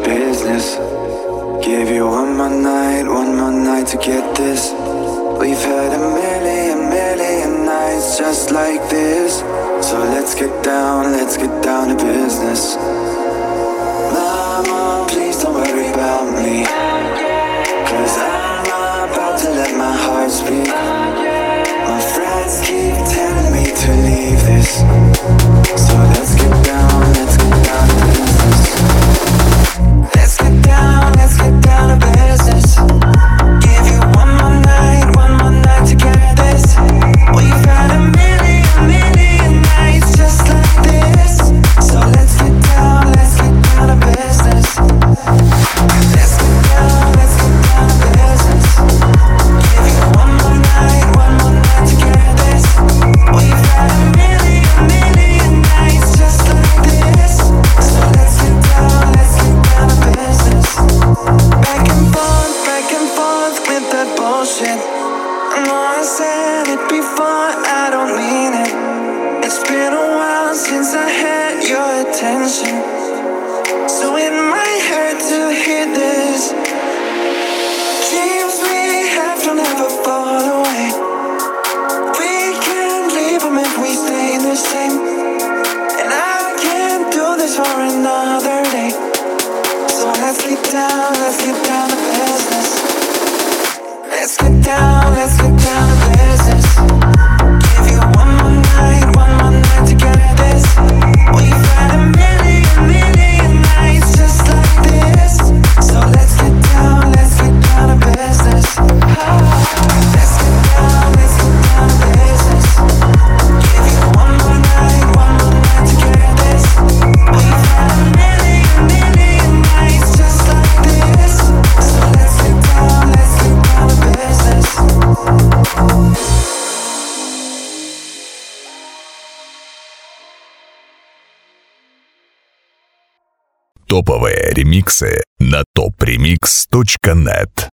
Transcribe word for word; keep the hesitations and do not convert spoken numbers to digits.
business. Give you one more night, one more night to get this. We've had a million, million nights just like this. So let's get down, let's get down to business. Mama, please don't worry about me, 'cause I'm about to let my heart speak. My friends keep telling me to leave this. So let's get down, let's get down to business. Let's get down, let's get down to business. Give you one more night, one more night to get this. We've had a million, million nights just like this. So let's get down, let's get down to business. Let's get down, let's get down to business. Give you one more night, one more night to get this. We've had a million, million nights just like this. So let's get down, let's get down to business. Back and forth, back and forth with that bullshit. I know I said it before, I don't mean it. It's been a while since I had your attention, so it might hurt to hear this. Dreams we have don't ever fall away. We can't leave them if we stay the same. And I can't do this for another day. So let's get down, let's get down to business. Let's get down, let's get down to business. Give you one more night, one more night to get this. We've had a million, million nights just like this. So let's get down, let's get down to business. Let's get down, let's get down to business. Give you one more night, one more night to get this. We've had a million, million nights just like this. So let's get down, let's get down to business. Топовые ремиксы на топ ремикс точка нет.